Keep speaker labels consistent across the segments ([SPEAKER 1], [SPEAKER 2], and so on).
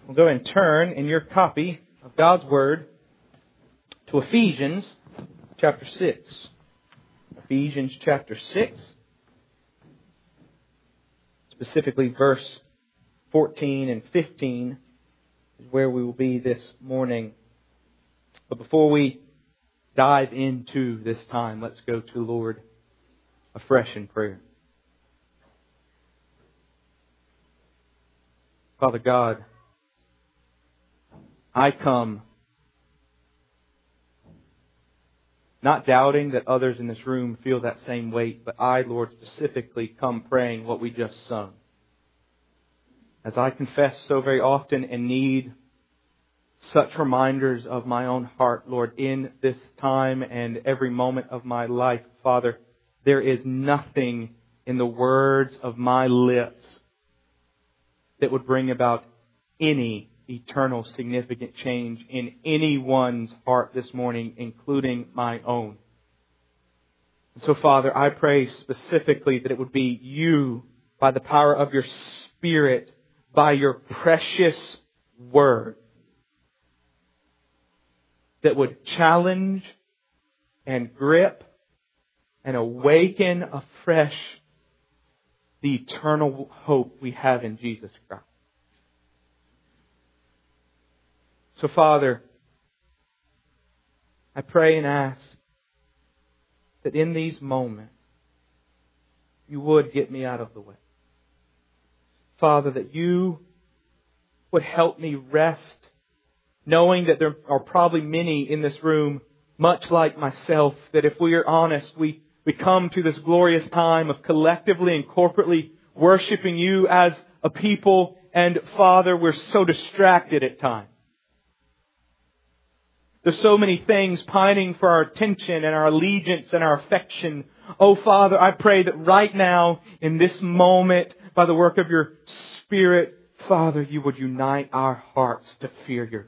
[SPEAKER 1] We'll go and turn in your copy of God's Word to Ephesians chapter 6. Ephesians chapter 6, specifically verse 14 and 15 is where we will be this morning. But before we dive into this time, let's go to the Lord afresh in prayer. Father God, I come not doubting that others in this room feel that same weight, but I, Lord, specifically come praying what we just sung. As I confess so very often and need such reminders of my own heart, Lord, in this time and every moment of my life, Father, there is nothing in the words of my lips that would bring about any eternal significant change in anyone's heart this morning, including my own. And so, Father, I pray specifically that it would be You, by the power of Your Spirit, by Your precious Word, that would challenge and grip and awaken afresh the eternal hope we have in Jesus Christ. So, Father, I pray and ask that in these moments, You would get me out of the way. Father, that You would help me rest, knowing that there are probably many in this room, much like myself, that if we are honest, we come to this glorious time of collectively and corporately worshiping You as a people, and Father, we're so distracted at times. There's so many things pining for our attention and our allegiance and our affection. Oh, Father, I pray that right now, in this moment, by the work of Your Spirit, Father, You would unite our hearts to fear Your name.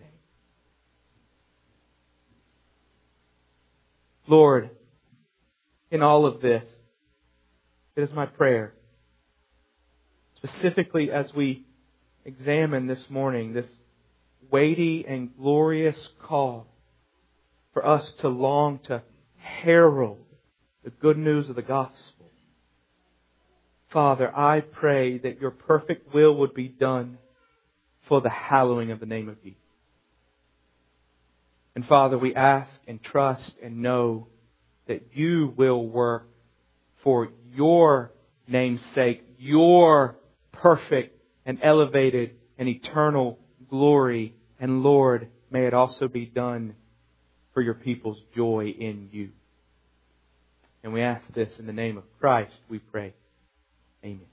[SPEAKER 1] Lord, in all of this, it is my prayer, specifically as we examine this morning this weighty and glorious call for us to long to herald the good news of the gospel. Father, I pray that Your perfect will would be done for the hallowing of the name of Jesus. And Father, we ask and trust and know that You will work for Your name's sake, Your perfect and elevated and eternal glory. And Lord, may it also be done for Your people's joy in You. And we ask this in the name of Christ, we pray. Amen.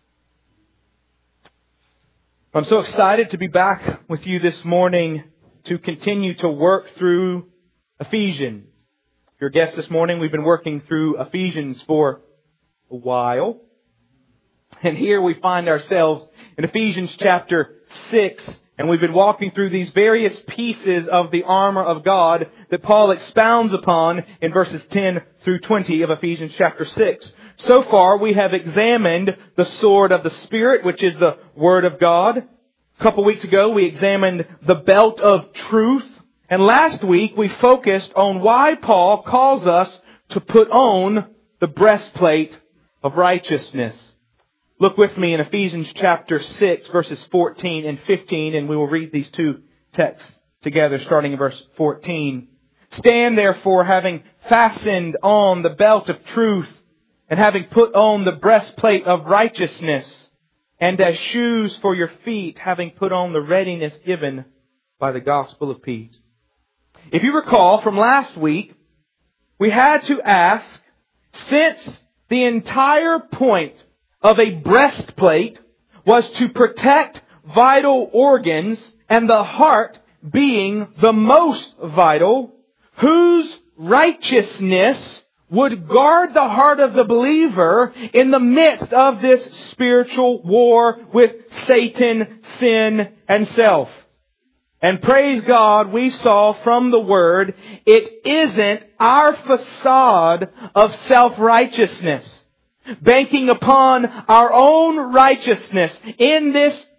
[SPEAKER 1] I'm so excited to be back with you this morning to continue to work through Ephesians. If you're a guest this morning, we've been working through Ephesians for a while. And here we find ourselves in Ephesians chapter 6. And we've been walking through these various pieces of the armor of God that Paul expounds upon in verses 10 through 20 of Ephesians chapter 6. So far, we have examined the sword of the Spirit, which is the Word of God. A couple weeks ago, we examined the belt of truth. And last week, we focused on why Paul calls us to put on the breastplate of righteousness. Look with me in Ephesians chapter 6, verses 14 and 15, and we will read these two texts together, starting in verse 14. Stand therefore, having fastened on the belt of truth, and having put on the breastplate of righteousness, and as shoes for your feet, having put on the readiness given by the gospel of peace. If you recall from last week, we had to ask, since the entire point of a breastplate was to protect vital organs, and the heart being the most vital, whose righteousness would guard the heart of the believer in the midst of this spiritual war with Satan, sin, and self. And praise God, we saw from the Word, it isn't our facade of self-righteousness, banking upon our own righteousness in this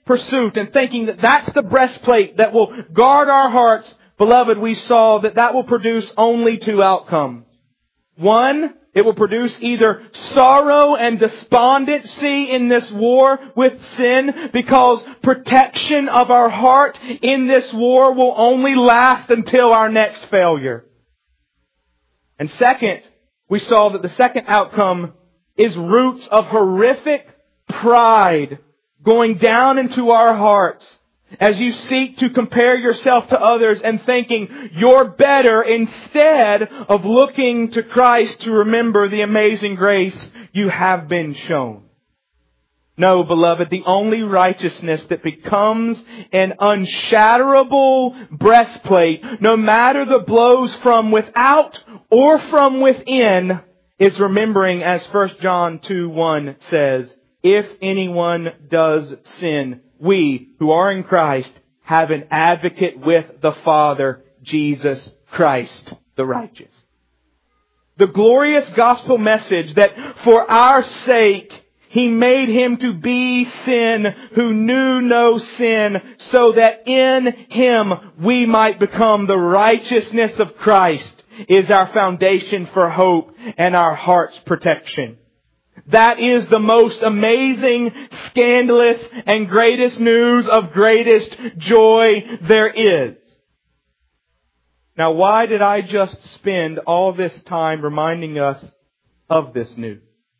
[SPEAKER 1] pursuit and thinking that that's the breastplate that will guard our hearts, beloved, we saw that that will produce only two outcomes. One, it will produce either sorrow and despondency in this war with sin, because protection of our heart in this war will only last until our next failure. And second, we saw that the second outcome is roots of horrific pride going down into our hearts as you seek to compare yourself to others and thinking you're better instead of looking to Christ to remember the amazing grace you have been shown. No, beloved, the only righteousness that becomes an unshatterable breastplate, no matter the blows from without or from within, is remembering, as 1 John 2:1 says, if anyone does sin, we who are in Christ have an advocate with the Father, Jesus Christ, the righteous. The glorious gospel message that for our sake He made Him to be sin who knew no sin, so that in Him we might become the righteousness of Christ, is our foundation for hope and our heart's protection. That is the most amazing, scandalous, and greatest news of greatest joy there is. Now, why did I just spend all this time reminding us of this news?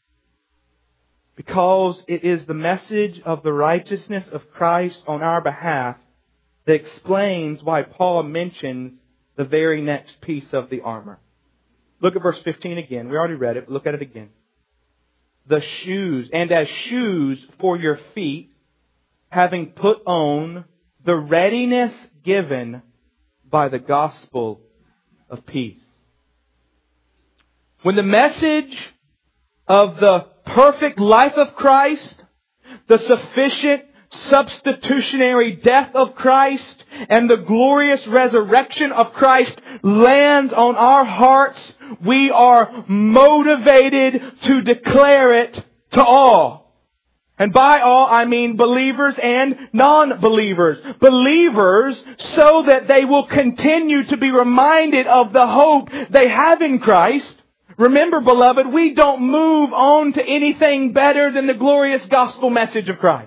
[SPEAKER 1] Because it is the message of the righteousness of Christ on our behalf that explains why Paul mentions the very next piece of the armor. Look at verse 15 again. We already read it, but look at it again. The shoes, and as shoes for your feet, having put on the readiness given by the gospel of peace. When the message of the perfect life of Christ, the sufficient substitutionary death of Christ, and the glorious resurrection of Christ lands on our hearts, we are motivated to declare it to all. And by all, I mean believers and non-believers. Believers, so that they will continue to be reminded of the hope they have in Christ. Remember, beloved, we don't move on to anything better than the glorious gospel message of Christ.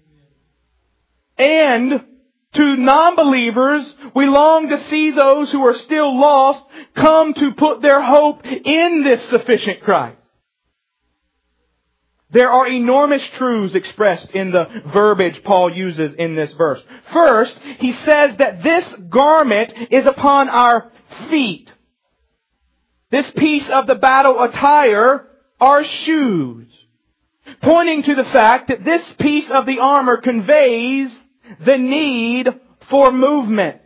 [SPEAKER 1] And to non-believers, we long to see those who are still lost come to put their hope in this sufficient Christ. There are enormous truths expressed in the verbiage Paul uses in this verse. First, he says that this garment is upon our feet. This piece of the battle attire are shoes, pointing to the fact that this piece of the armor conveys the need for movement.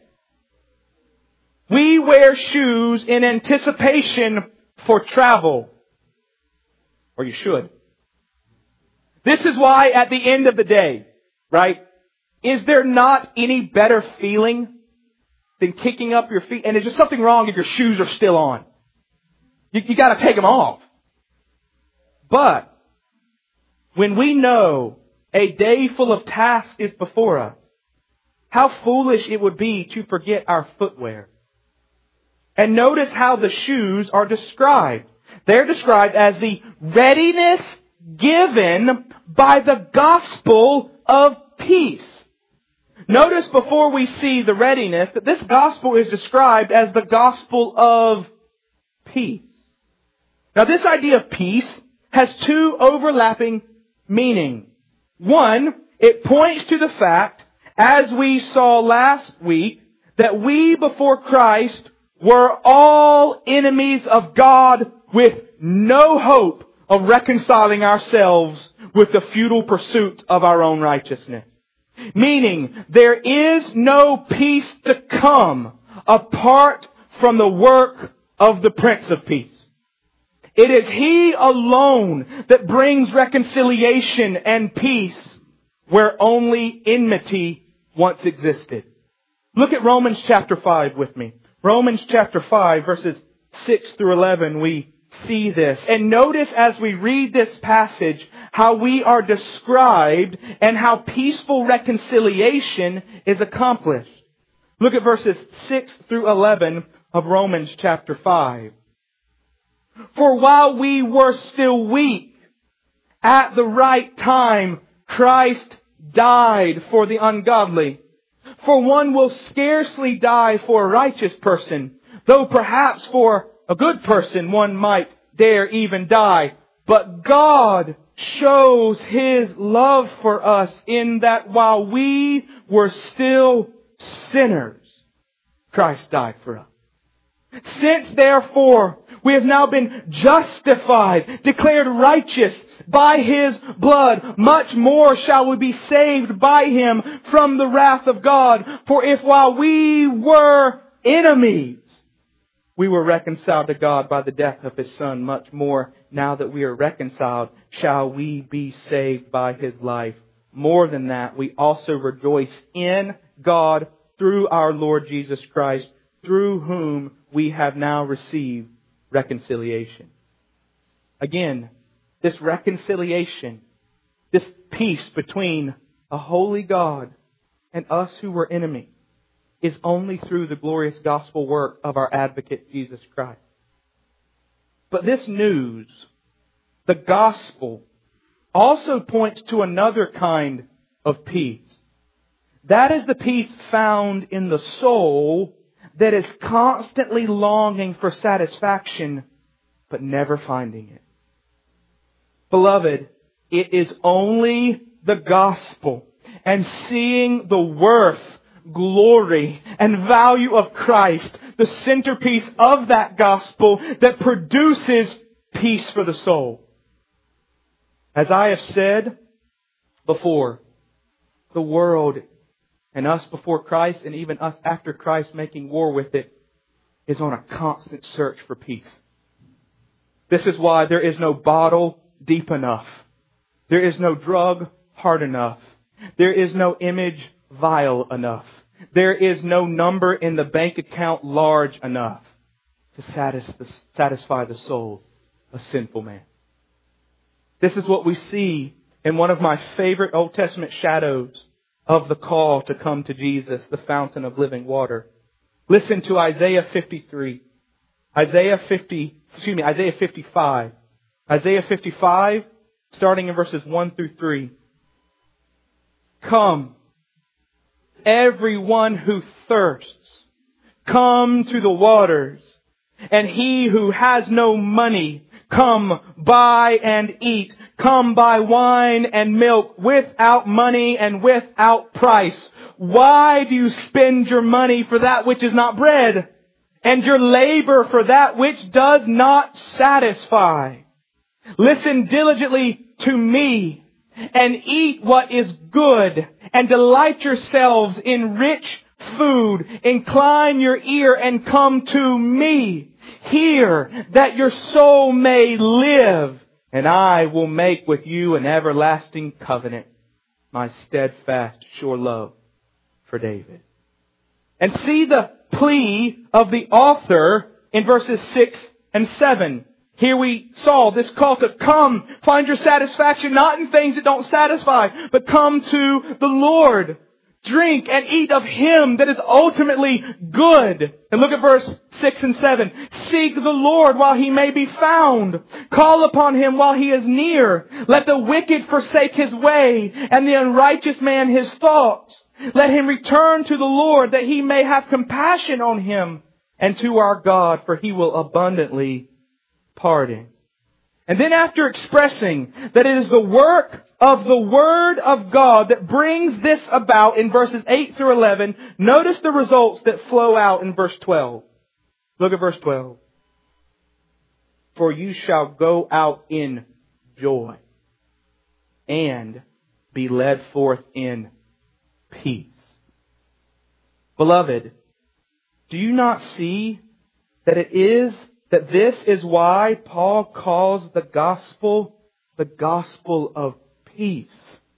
[SPEAKER 1] We wear shoes in anticipation for travel. Or you should. This is why at the end of the day, right, is there not any better feeling than kicking up your feet? And there's just something wrong if your shoes are still on. You got to take them off. But when we know a day full of tasks is before us, how foolish it would be to forget our footwear. And notice how the shoes are described. They're described as the readiness given by the gospel of peace. Notice before we see the readiness that this gospel is described as the gospel of peace. Now, this idea of peace has two overlapping meanings. One, it points to the fact, as we saw last week, that we before Christ were all enemies of God with no hope of reconciling ourselves with the futile pursuit of our own righteousness. Meaning, there is no peace to come apart from the work of the Prince of Peace. It is He alone that brings reconciliation and peace where only enmity once existed. Look at Romans chapter 5 with me. Romans chapter 5 verses 6 through 11 we see this. And notice as we read this passage how we are described and how peaceful reconciliation is accomplished. Look at verses 6 through 11 of Romans chapter 5. For while we were still weak, at the right time, Christ died for the ungodly. For one will scarcely die for a righteous person, though perhaps for a good person one might dare even die. But God shows His love for us in that while we were still sinners, Christ died for us. Since therefore we have now been justified, declared righteous by His blood, much more shall we be saved by Him from the wrath of God. For if while we were enemies, we were reconciled to God by the death of His Son, much more now that we are reconciled, shall we be saved by His life. More than that, we also rejoice in God through our Lord Jesus Christ, through whom we have now received reconciliation. Again, this reconciliation, this peace between a holy God and us who were enemies, is only through the glorious gospel work of our advocate Jesus Christ. But this news, the gospel, also points to another kind of peace. That is the peace found in the soul that is constantly longing for satisfaction, but never finding it. Beloved, it is only the gospel and seeing the worth, glory, and value of Christ, the centerpiece of that gospel, that produces peace for the soul. As I have said before, the world and us before Christ and even us after Christ making war with it is on a constant search for peace. This is why there is no bottle deep enough. There is no drug hard enough. There is no image vile enough. There is no number in the bank account large enough to satisfy the soul of a sinful man. This is what we see in one of my favorite Old Testament shadows of the call to come to Jesus, the fountain of living water. Listen to Isaiah 53. Isaiah 55. Isaiah 55, starting in verses 1 through 3. Come, everyone who thirsts, come to the waters. And he who has no money, come buy and eat. Come buy wine and milk without money and without price. Why do you spend your money for that which is not bread, and your labor for that which does not satisfy? Listen diligently to me and eat what is good, and delight yourselves in rich food. Incline your ear and come to me. Hear that your soul may live, and I will make with you an everlasting covenant, my steadfast, sure love for David. And see the plea of the author in verses 6 and 7. Here we saw this call to come, find your satisfaction not in things that don't satisfy, but come to the Lord. Drink and eat of Him that is ultimately good. And look at verse 6 and 7. Seek the Lord while He may be found. Call upon Him while He is near. Let the wicked forsake his way, and the unrighteous man his thoughts. Let him return to the Lord, that He may have compassion on him, and to our God, for He will abundantly pardon. And then after expressing that it is the work of the Word of God that brings this about in verses 8 through 11, notice the results that flow out in verse 12. Look at verse 12. For you shall go out in joy and be led forth in peace. Beloved, do you not see that this is why Paul calls the gospel of peace?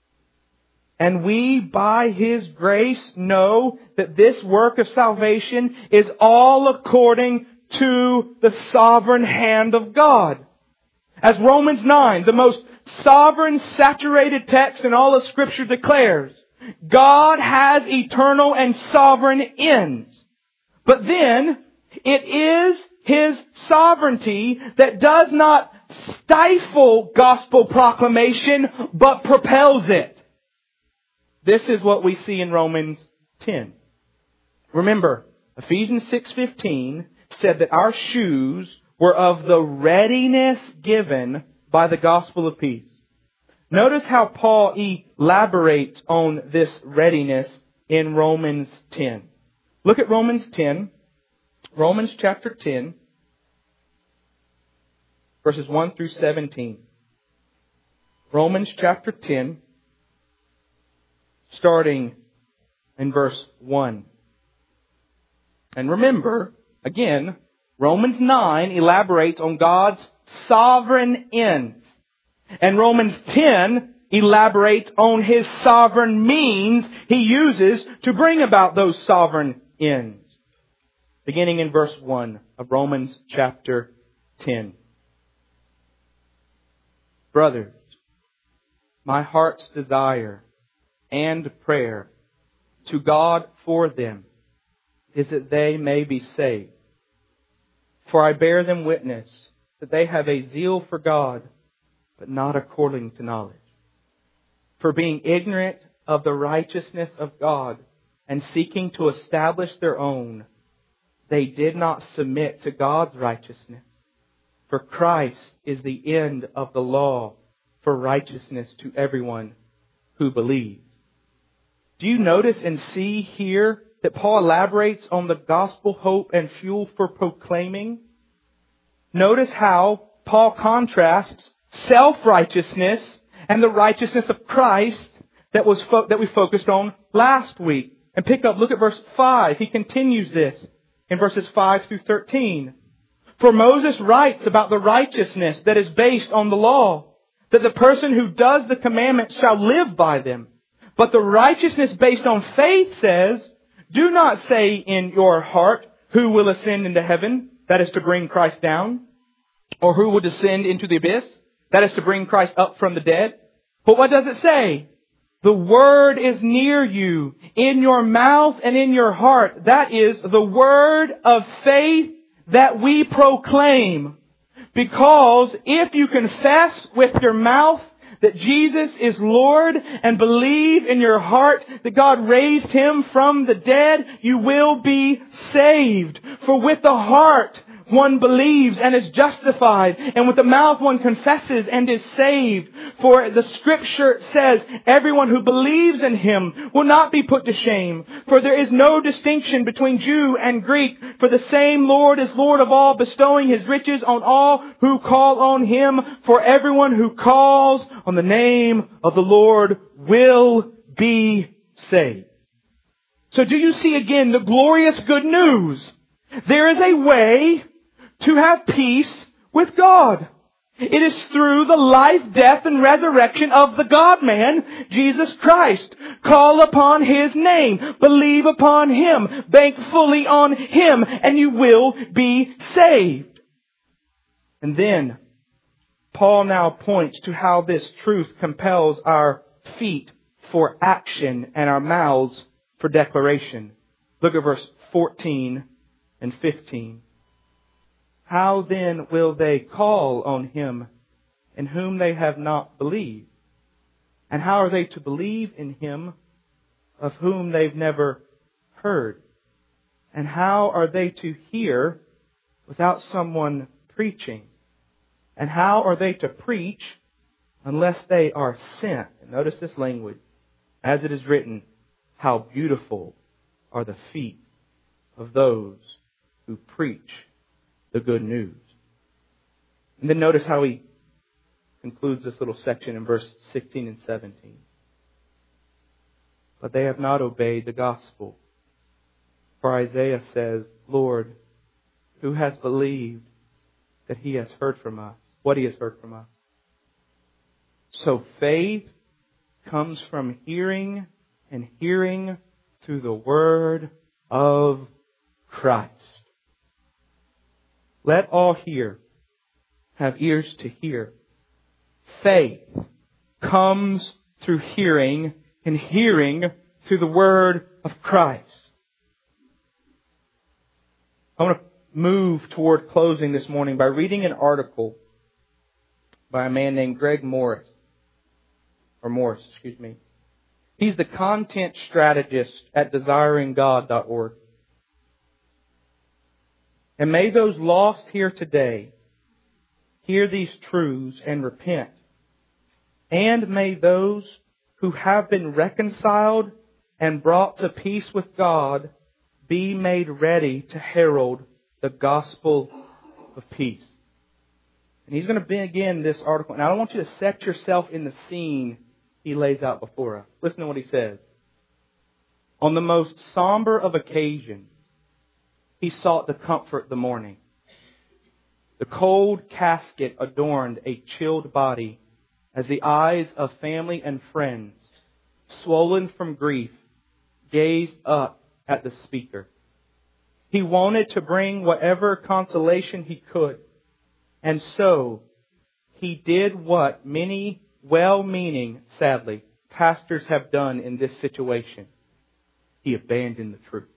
[SPEAKER 1] And we, by His grace, know that this work of salvation is all according to the sovereign hand of God. As Romans 9, the most sovereign, saturated text in all of Scripture declares, God has eternal and sovereign ends. But then, it is His sovereignty that does not stifle gospel proclamation, but propels it. This is what we see in Romans 10. Remember, Ephesians 6:15 said that our shoes were of the readiness given by the gospel of peace. Notice how Paul elaborates on this readiness in Romans 10. Look at Romans 10. Romans chapter 10, verses 1 through 17. Romans chapter 10, starting in verse 1. And remember, again, Romans 9 elaborates on God's sovereign ends. And Romans 10 elaborates on His sovereign means He uses to bring about those sovereign ends. Beginning in verse 1 of Romans chapter 10. Brothers, my heart's desire and prayer to God for them is that they may be saved. For I bear them witness that they have a zeal for God, but not according to knowledge. For being ignorant of the righteousness of God and seeking to establish their own, they did not submit to God's righteousness. For Christ is the end of the law for righteousness to everyone who believes. Do you notice and see here that Paul elaborates on the gospel hope and fuel for proclaiming? Notice how Paul contrasts self-righteousness and the righteousness of Christ that we focused on last week. And look at verse 5. He continues this in verses 5 through 13. For Moses writes about the righteousness that is based on the law, that the person who does the commandments shall live by them. But the righteousness based on faith says, do not say in your heart, who will ascend into heaven? That is to bring Christ down. Or who will descend into the abyss? That is to bring Christ up from the dead. But what does it say? The word is near you, in your mouth and in your heart. That is the word of faith that we proclaim. Because if you confess with your mouth that Jesus is Lord and believe in your heart that God raised Him from the dead, you will be saved. For with the heart one believes and is justified, and with the mouth one confesses and is saved. For the Scripture says, everyone who believes in Him will not be put to shame. For there is no distinction between Jew and Greek, for the same Lord is Lord of all, bestowing His riches on all who call on Him. For everyone who calls on the name of the Lord will be saved. So do you see again the glorious good news? There is a way to have peace with God. It is through the life, death, and resurrection of the God-man, Jesus Christ. Call upon His name. Believe upon Him. Bank fully on Him, and you will be saved. And then, Paul now points to how this truth compels our feet for action and our mouths for declaration. Look at verse 14 and 15. How then will they call on Him in whom they have not believed? And how are they to believe in Him of whom they've never heard? And how are they to hear without someone preaching? And how are they to preach unless they are sent? And notice this language. As it is written, how beautiful are the feet of those who preach the good news. And then notice how he concludes this little section in verse 16 and 17. But they have not obeyed the gospel. For Isaiah says, Lord, who has believed that He has heard from us, what He has heard from us? So faith comes from hearing, and hearing through the word of Christ. Let all hear, have ears to hear. Faith comes through hearing, and hearing through the word of Christ. I want to move toward closing this morning by reading an article by a man named Greg Morris. He's the content strategist at desiringgod.org. And may those lost here today hear these truths and repent. And may those who have been reconciled and brought to peace with God be made ready to herald the gospel of peace. And he's going to begin this article. And I want you to set yourself in the scene he lays out before us. Listen to what he says. On the most somber of occasions, he sought to comfort the mourning. The cold casket adorned a chilled body as the eyes of family and friends, swollen from grief, gazed up at the speaker. He wanted to bring whatever consolation he could. And so, he did what many well-meaning, sadly, pastors have done in this situation. He abandoned the truth.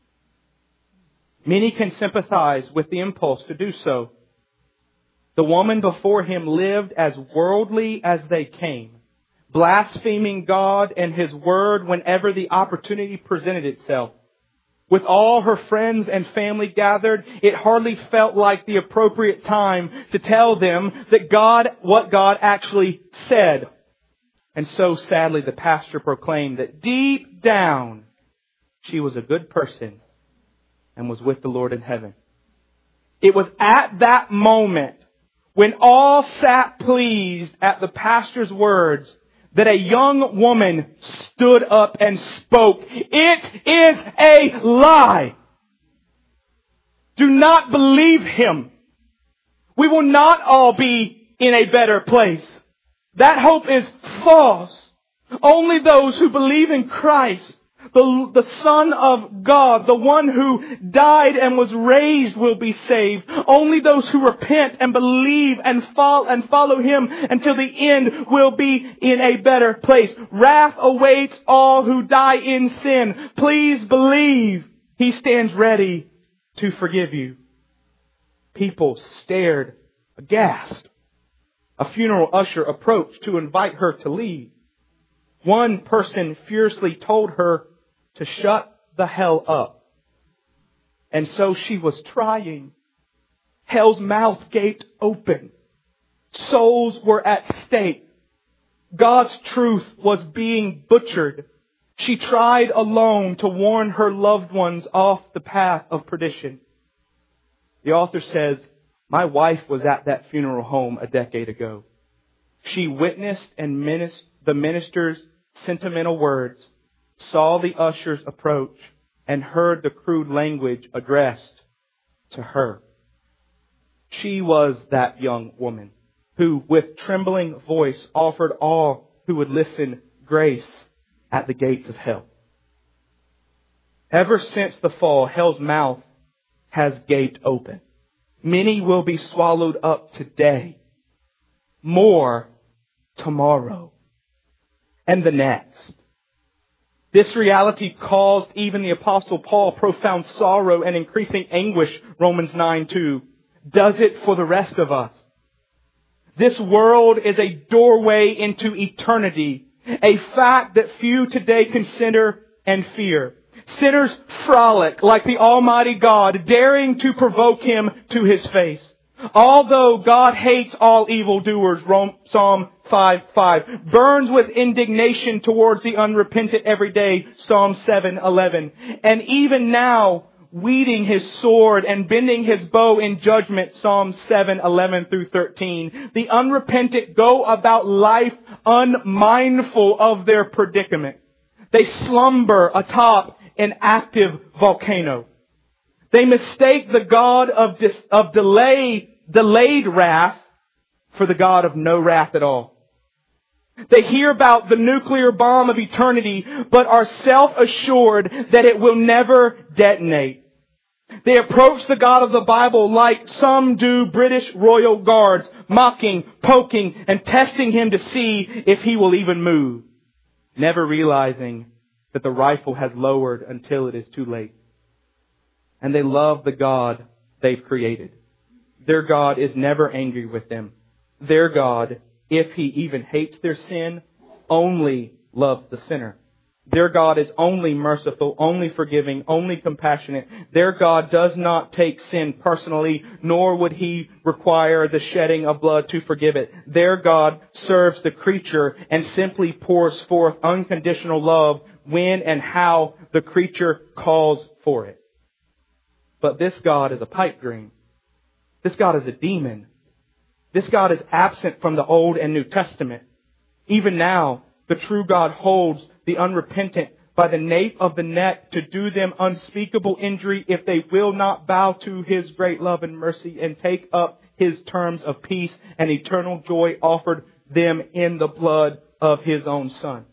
[SPEAKER 1] Many can sympathize with the impulse to do so. The woman before him lived as worldly as they came, blaspheming God and His Word whenever the opportunity presented itself. With all her friends and family gathered, it hardly felt like the appropriate time to tell them that what God actually said. And so sadly the pastor proclaimed that deep down she was a good person and was with the Lord in heaven. It was at that moment when all sat pleased at the pastor's words that a young woman stood up and spoke. It is a lie. Do not believe him. We will not all be in a better place. That hope is false. Only those who believe in Christ, the Son of God, the one who died and was raised, will be saved. Only those who repent and believe and follow Him until the end will be in a better place. Wrath awaits all who die in sin. Please believe He stands ready to forgive you. People stared aghast. A funeral usher approached to invite her to leave. One person fiercely told her to shut the hell up. And so she was trying. Hell's mouth gaped open. Souls were at stake. God's truth was being butchered. She tried alone to warn her loved ones off the path of perdition. The author says, my wife was at that funeral home a decade ago. She witnessed the minister's sentimental words, saw the usher's approach, and heard the crude language addressed to her. She was that young woman who, with trembling voice, offered all who would listen grace at the gates of hell. Ever since the fall, hell's mouth has gaped open. Many will be swallowed up today, more tomorrow, and the next. This reality caused even the Apostle Paul profound sorrow and increasing anguish, Romans 9:2. Does it for the rest of us? This world is a doorway into eternity, a fact that few today consider and fear. Sinners frolic like the Almighty God, daring to provoke Him to His face. Although God hates all evildoers, Psalm 5:5, burns with indignation towards the unrepentant every day, Psalm 7:11, and even now wielding His sword and bending His bow in judgment, Psalm 7:11 through 13. The unrepentant go about life unmindful of their predicament. They slumber atop an active volcano. They mistake the God of delayed wrath for the God of no wrath at all. They hear about the nuclear bomb of eternity, but are self-assured that it will never detonate. They approach the God of the Bible like some do British royal guards, mocking, poking, and testing Him to see if He will even move, never realizing that the rifle has lowered until it is too late. And they love the God they've created. Their God is never angry with them. Their God, if He even hates their sin, only loves the sinner. Their God is only merciful, only forgiving, only compassionate. Their God does not take sin personally, nor would He require the shedding of blood to forgive it. Their God serves the creature and simply pours forth unconditional love when and how the creature calls for it. But this God is a pipe dream. This God is a demon. This God is absent from the Old and New Testament. Even now, the true God holds the unrepentant by the nape of the neck to do them unspeakable injury if they will not bow to His great love and mercy and take up His terms of peace and eternal joy offered them in the blood of His own Son.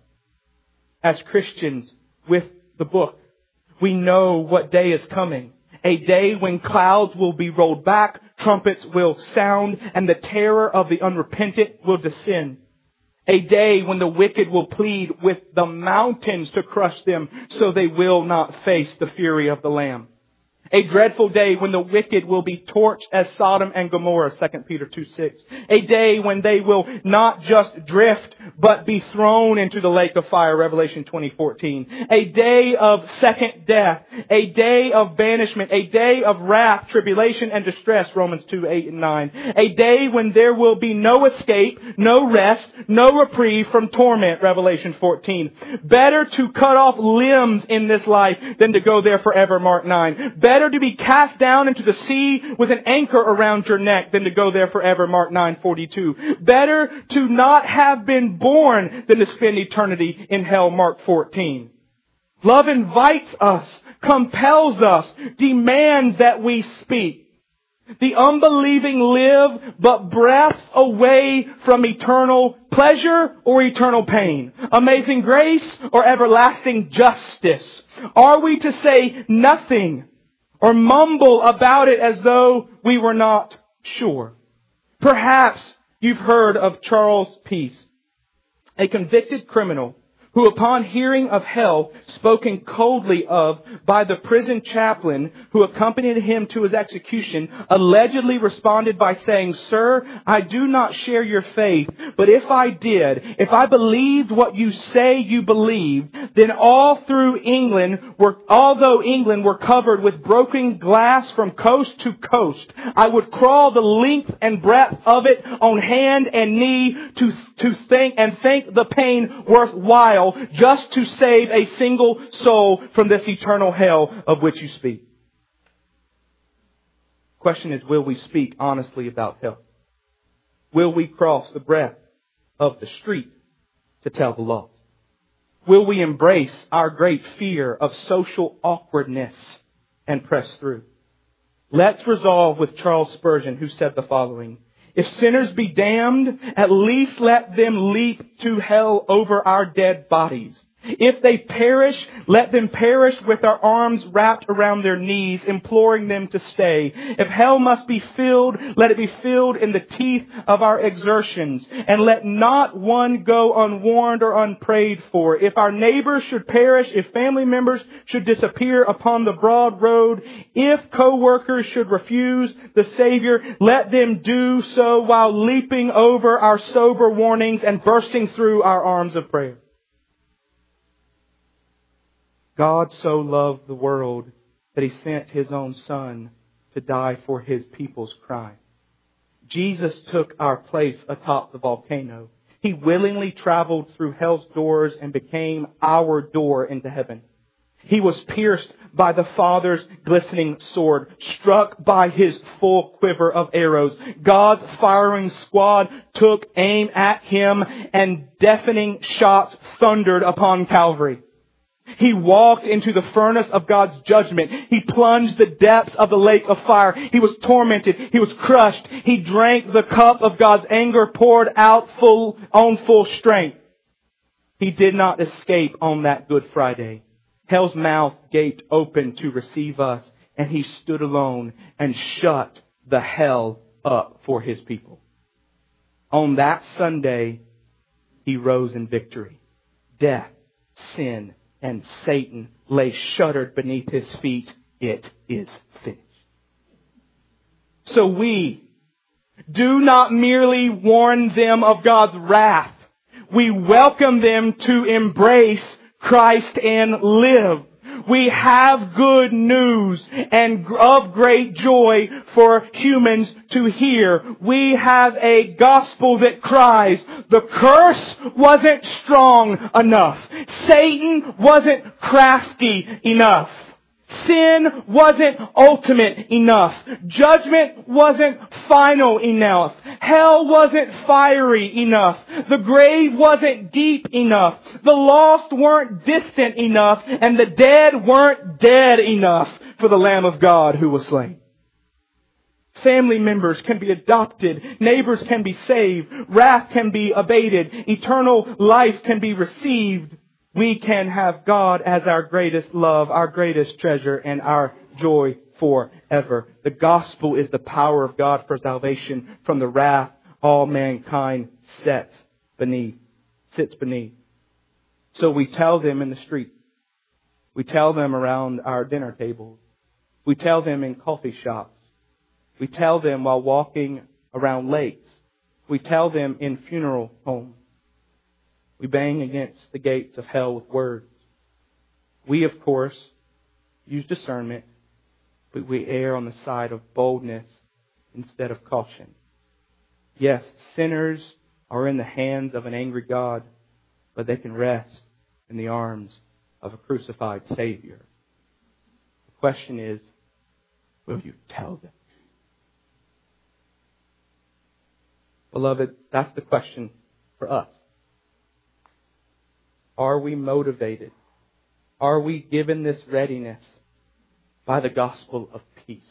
[SPEAKER 1] As Christians with the book, we know what day is coming. A day when clouds will be rolled back, trumpets will sound, and the terror of the unrepentant will descend. A day when the wicked will plead with the mountains to crush them so they will not face the fury of the Lamb. A dreadful day when the wicked will be torched as Sodom and Gomorrah, 2 Peter 2:6. A day when they will not just drift, but be thrown into the lake of fire, Revelation 20:14. A day of second death. A day of banishment. A day of wrath, tribulation, and distress, Romans 2:8 and 9. A day when there will be no escape, no rest, no reprieve from torment, Revelation 14. Better to cut off limbs in this life than to go there forever, Mark 9. Better to be cast down into the sea with an anchor around your neck than to go there forever, Mark 9:42. Better to not have been born than to spend eternity in hell, Mark 14. Love invites us, compels us, demands that we speak. The unbelieving live but breaths away from eternal pleasure or eternal pain, amazing grace or everlasting justice. Are we to say nothing or mumble about it as though we were not sure? Perhaps you've heard of Charles Peace, a convicted criminal who, upon hearing of hell spoken coldly of by the prison chaplain who accompanied him to his execution, allegedly responded by saying, "Sir, I do not share your faith, but if I did, if I believed what you say you believed, then although England were covered with broken glass from coast to coast, I would crawl the length and breadth of it on hand and knee to think the pain worthwhile, just to save a single soul from this eternal hell of which you speak." Question is, will we speak honestly about hell? Will we cross the breadth of the street to tell the lost? Will we embrace our great fear of social awkwardness and press through? Let's resolve with Charles Spurgeon, who said the following: "If sinners be damned, at least let them leap to hell over our dead bodies. If they perish, let them perish with our arms wrapped around their knees, imploring them to stay. If hell must be filled, let it be filled in the teeth of our exertions. And let not one go unwarned or unprayed for. If our neighbors should perish, if family members should disappear upon the broad road, if co-workers should refuse the Savior, let them do so while leaping over our sober warnings and bursting through our arms of prayer." God so loved the world that He sent His own Son to die for His people's crime. Jesus took our place atop the volcano. He willingly traveled through hell's doors and became our door into heaven. He was pierced by the Father's glistening sword, struck by His full quiver of arrows. God's firing squad took aim at Him, and deafening shots thundered upon Calvary. He walked into the furnace of God's judgment. He plunged the depths of the lake of fire. He was tormented. He was crushed. He drank the cup of God's anger poured out on full strength. He did not escape on that Good Friday. Hell's mouth gaped open to receive us, and He stood alone and shut the hell up for His people. On that Sunday, He rose in victory. Death, sin, and Satan lay shuddered beneath His feet. It is finished. So we do not merely warn them of God's wrath. We welcome them to embrace Christ and live. We have good news and of great joy for humans to hear. We have a gospel that cries, the curse wasn't strong enough. Satan wasn't crafty enough. Sin wasn't ultimate enough. Judgment wasn't final enough. Hell wasn't fiery enough. The grave wasn't deep enough. The lost weren't distant enough. And the dead weren't dead enough for the Lamb of God who was slain. Family members can be adopted. Neighbors can be saved. Wrath can be abated. Eternal life can be received. We can have God as our greatest love, our greatest treasure, and our joy forever. The gospel is the power of God for salvation from the wrath all mankind sits beneath. So we tell them in the street. We tell them around our dinner tables. We tell them in coffee shops. We tell them while walking around lakes. We tell them in funeral homes. We bang against the gates of hell with words. We, of course, use discernment, but we err on the side of boldness instead of caution. Yes, sinners are in the hands of an angry God, but they can rest in the arms of a crucified Savior. The question is, will you tell them? Beloved, that's the question for us. Are we motivated? Are we given this readiness by the gospel of peace?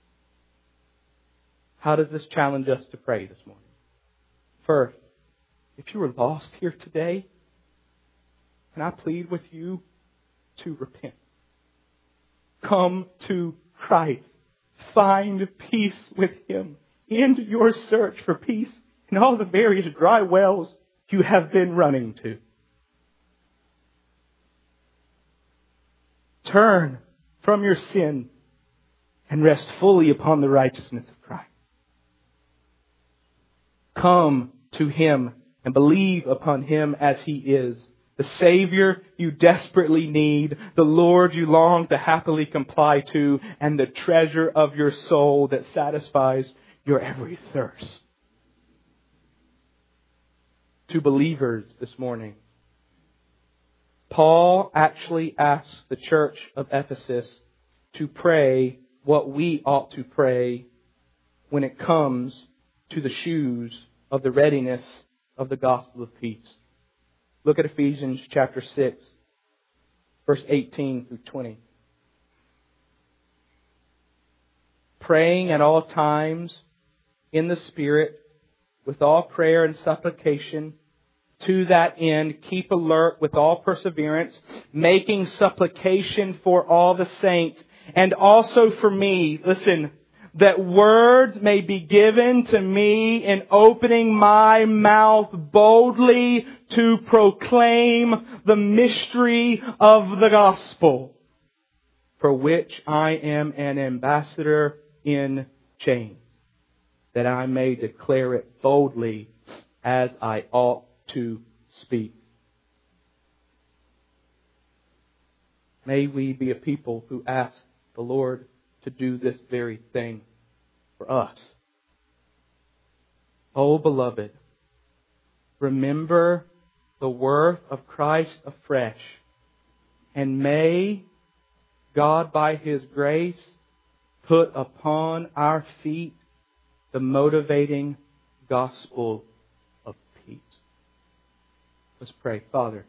[SPEAKER 1] How does this challenge us to pray this morning? First, if you are lost here today, can I plead with you to repent? Come to Christ. Find peace with Him. End your search for peace in all the various dry wells you have been running to. Turn from your sin and rest fully upon the righteousness of Christ. Come to Him and believe upon Him as He is. The Savior you desperately need, the Lord you long to happily comply to, and the treasure of your soul that satisfies your every thirst. To believers this morning, Paul actually asks the church of Ephesus to pray what we ought to pray when it comes to the shoes of the readiness of the gospel of peace. Look at Ephesians chapter 6, verse 18 through 20. Praying at all times in the Spirit with all prayer and supplication. To that end, keep alert with all perseverance, making supplication for all the saints, and also for me, listen, that words may be given to me in opening my mouth boldly to proclaim the mystery of the gospel, for which I am an ambassador in chains, that I may declare it boldly as I ought to speak. May we be a people who ask the Lord to do this very thing for us. Oh, beloved, remember the worth of Christ afresh, and may God, by His grace, put upon our feet the motivating gospel of peace. Let's pray. Father,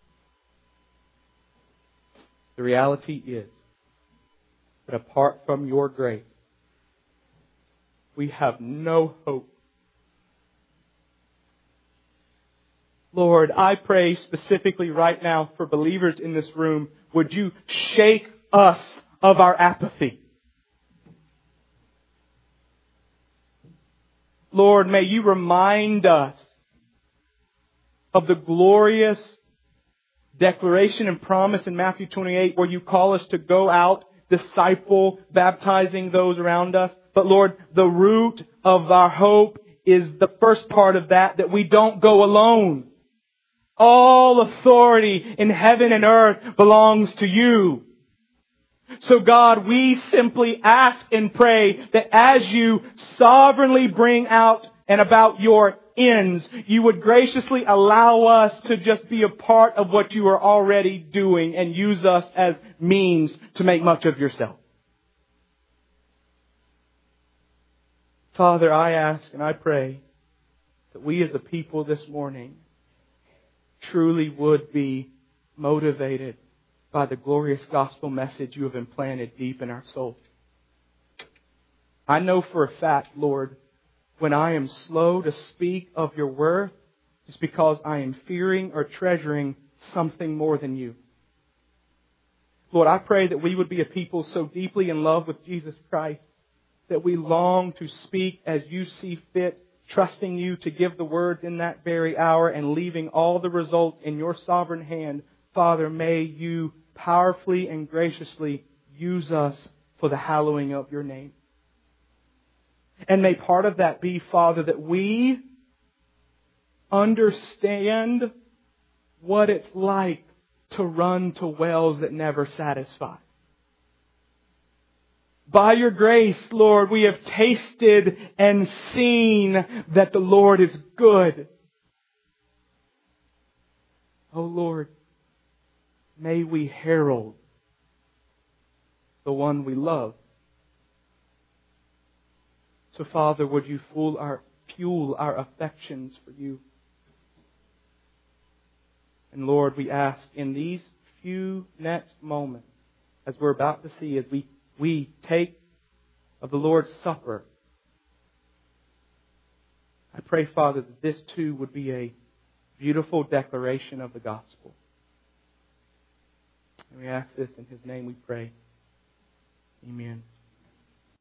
[SPEAKER 1] the reality is that apart from your grace, we have no hope. Lord, I pray specifically right now for believers in this room, would you shake us of our apathy? Lord, may you remind us of the glorious declaration and promise in Matthew 28 where you call us to go out, disciple, baptizing those around us. But Lord, the root of our hope is the first part of that we don't go alone. All authority in heaven and earth belongs to you. So God, we simply ask and pray that as you sovereignly bring out and about your ends, you would graciously allow us to just be a part of what you are already doing and use us as means to make much of yourself. Father, I ask and I pray that we as a people this morning truly would be motivated by the glorious gospel message you have implanted deep in our souls. I know for a fact, Lord, when I am slow to speak of your worth, it's because I am fearing or treasuring something more than you. Lord, I pray that we would be a people so deeply in love with Jesus Christ that we long to speak as you see fit, trusting you to give the words in that very hour and leaving all the results in your sovereign hand. Father, may you powerfully and graciously use us for the hallowing of your name. And may part of that be, Father, that we understand what it's like to run to wells that never satisfy. By your grace, Lord, we have tasted and seen that the Lord is good. Oh Lord, may we herald the one we love. So Father, would you fuel our affections for you? And Lord, we ask in these few next moments, as we're about to see, as we take of the Lord's Supper, I pray, Father, that this too would be a beautiful declaration of the gospel. And we ask this in His name we pray. Amen.